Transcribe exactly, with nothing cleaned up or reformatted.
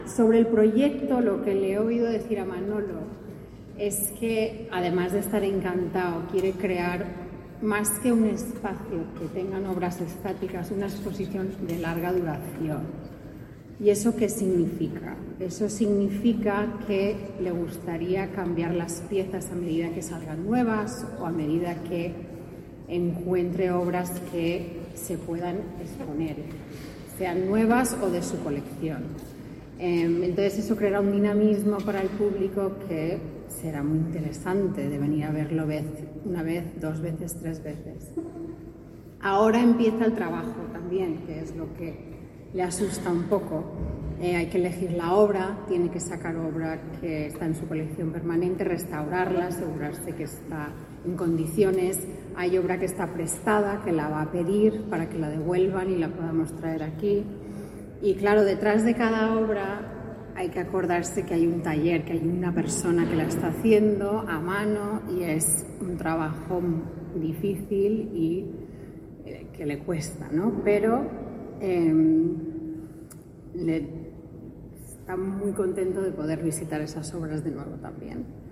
Sobre el proyecto, lo que le he oído decir a Manolo es que, además de estar encantado, quiere crear más que un espacio que tengan obras estáticas, una exposición de larga duración. ¿Y eso qué significa? Eso significa que le gustaría cambiar las piezas a medida que salgan nuevas o a medida que encuentre obras que se puedan exponer, sean nuevas o de su colección. Entonces eso creará un dinamismo para el público que será muy interesante de venir a verlo vez, una vez, dos veces, tres veces. Ahora empieza el trabajo también, que es lo que le asusta un poco. Eh, hay que elegir la obra, tiene que sacar obra que está en su colección permanente, restaurarla, asegurarse que está en condiciones. Hay obra que está prestada, que la va a pedir para que la devuelvan y la podamos traer aquí. Y claro, detrás de cada obra hay que acordarse que hay un taller, que hay una persona que la está haciendo a mano y es un trabajo difícil y eh, que le cuesta, ¿no? Pero eh, le, está muy contento de poder visitar esas obras de nuevo también.